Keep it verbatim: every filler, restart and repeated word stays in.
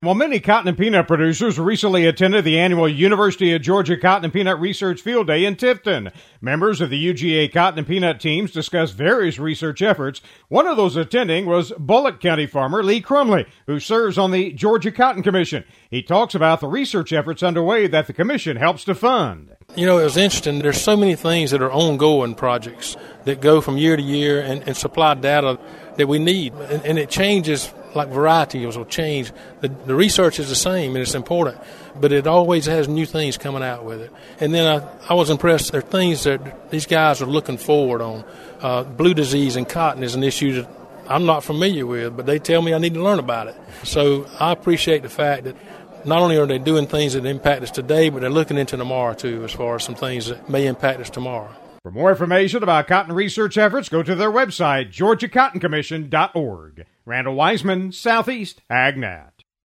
Well, many cotton and peanut producers recently attended the annual University of Georgia Cotton and Peanut Research Field Day in Tifton. Members of the U G A cotton and peanut teams discussed various research efforts. One of those attending was Bullock County farmer Lee Crumley, who serves on the Georgia Cotton Commission. He talks about the research efforts underway that the commission helps to fund. You know, it was interesting. There's so many things that are ongoing projects that go from year to year and, and supply data that we need. And, and it changes like varieties will change. The, the research is the same, and it's important, but it always has new things coming out with it. And then I, I was impressed. There are things that these guys are looking forward on. Uh, blue disease and cotton is an issue that I'm not familiar with, but they tell me I need to learn about it. So I appreciate the fact that not only are they doing things that impact us today, but they're looking into tomorrow, too, as far as some things that may impact us tomorrow. For more information about cotton research efforts, go to their website, georgia cotton commission dot org. Randall Wiseman, Southeast AgNet.